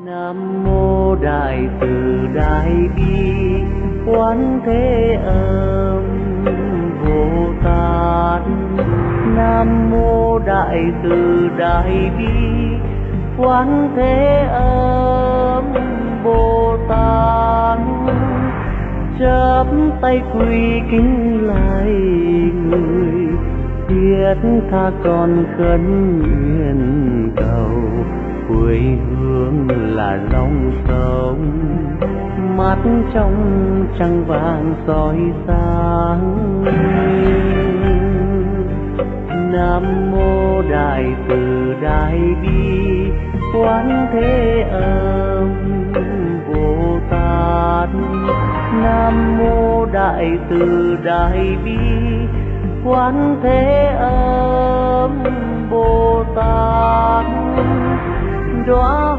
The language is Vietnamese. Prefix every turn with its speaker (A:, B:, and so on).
A: Nam mô Đại từ Đại bi Quán Thế Âm Bồ Tát. Nam mô Đại từ Đại bi Quán Thế Âm Bồ Tát. Chắp tay quỳ kính lạy người, thiết tha con khấn nguyện cầu. Quê hương là dòng sông, mắt trong trăng vàng soi sáng. Nam mô Đại từ Đại bi Quán Thế Âm Bồ Tát. Nam mô Đại từ Đại bi Quán Thế Âm Bồ Tát. Đóa